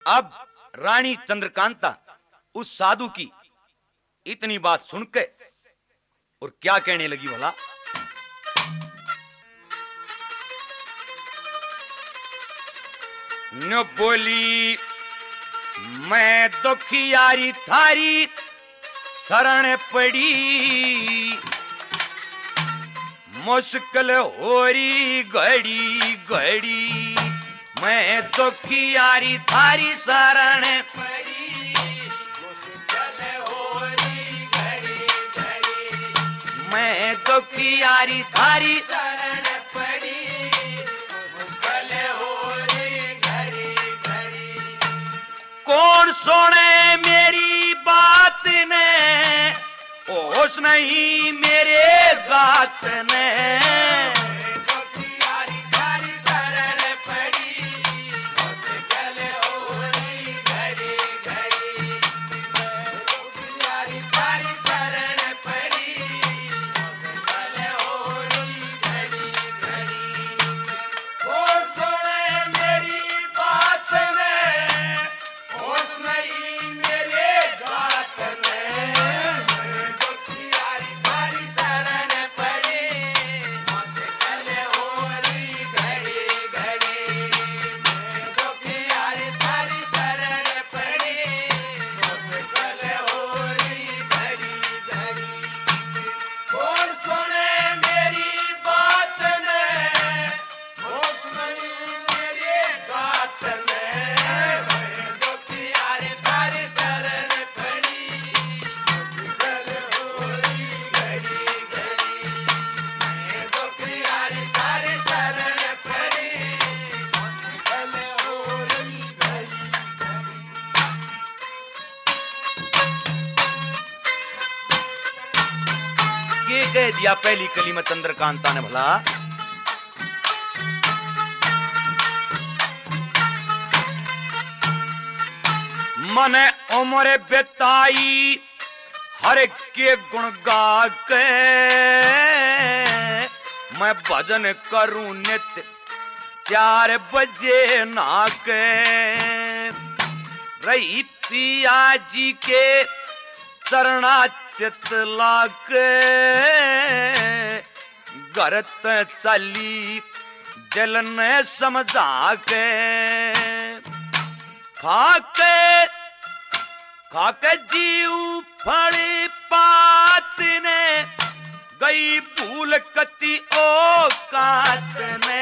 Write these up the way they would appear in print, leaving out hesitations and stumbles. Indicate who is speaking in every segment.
Speaker 1: अब रानी चंद्रकांता उस साधु की इतनी बात सुन के और क्या कहने लगी भला। न बोली मैं दुखियारी थारी शरण पड़ी, मुश्किल हो रही घड़ी घड़ी। मैं दुखियारी थारी शरण पड़ी, मुश्किल हो रही घड़ी घड़ी। मैं दुखियारी थारी शरण पड़ी, मुश्किल हो रही घड़ी घड़ी। कौन सुने मेरी बात ने, होश नहीं मेरे गात ने। दुखियारी थारी शरण पड़ी, मुश्किल हो रही घड़ी घड़ी। दुखियारी थारी शरण पड़ी, मुश्किल हो रही घड़ी घड़ी। कौन सुने मेरी बात ने, होश नहीं मेरे गात ने। कह दिया पहली कली में चंद्रकांता ने भला। मने उम्र बिताई हर के गुण गा के, मैं भजन करूं नित्य 4 बजे ना के। रही पिया जी के चरणा चित लाके, गरत चली दिल ने समझा के। खाके जीव फड़ी पात ने, गई भूल कति ओ कात ने।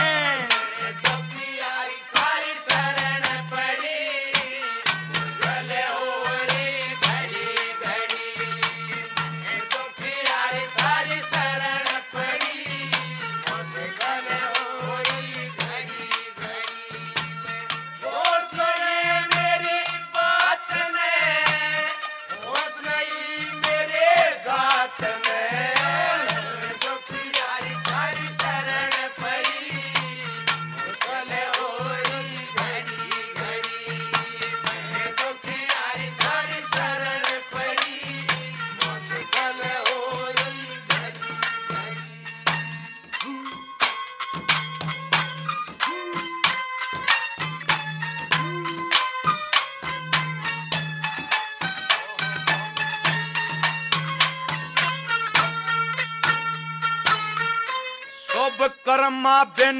Speaker 1: शुभ कर्मा बिन,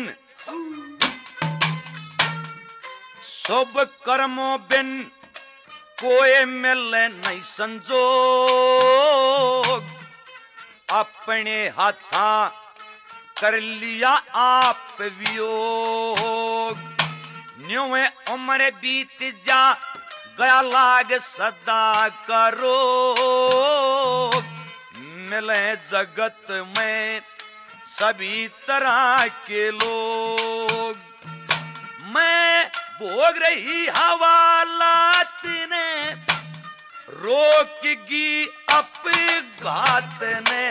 Speaker 1: शुभ कर्मों बिन कोई मिले नहीं संजोग। अपने हाथा कर लिया आप वियोग। न्यों उम्र बीत जा गया लाग सदा करो। मिले जगत में सभी तरह के लोग। मैं भोग रही हवालात ने, रोकगी अपघात ने।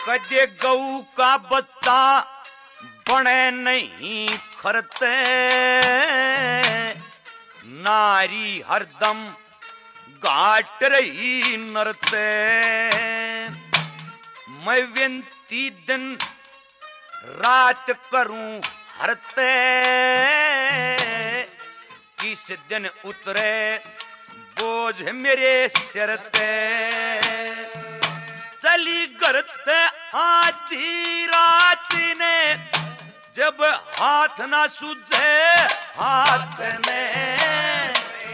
Speaker 1: कजे गऊ का बच्चा बने नहीं खरते, नारी हरदम घाट रही नरते। मैं विनती दिन रात करूं हरते, किस दिन उतरे बोझ मेरे सिर ते। चली करते आधी रात ने, जब हाथ ना सूझे हाथ में,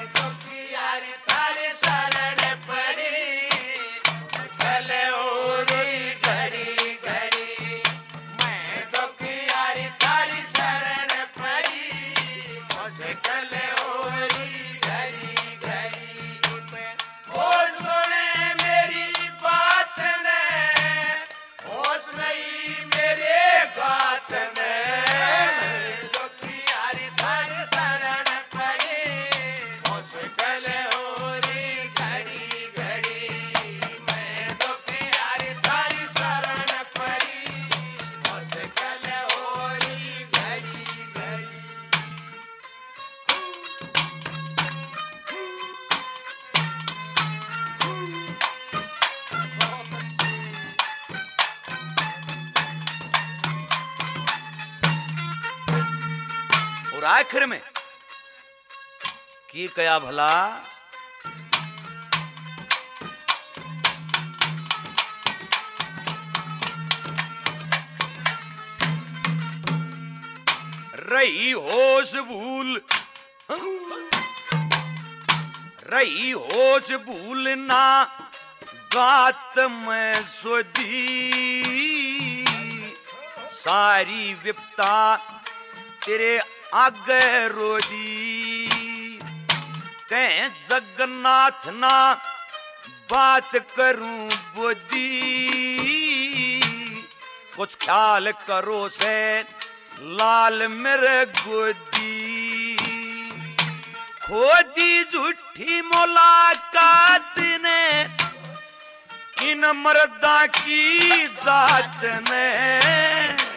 Speaker 1: और आखिर में की कया भला, रही होश भूल, रही होश भूलना गात में सोधी, सारी विपता तेरे आगे रोदी। कहें जगन्नाथ ना बात करूं बुद्धि, कुछ ख्याल करो से लाल मेरे गोदी। खोजी झूठी मुलाकात ने इन मर्दा की जात ने,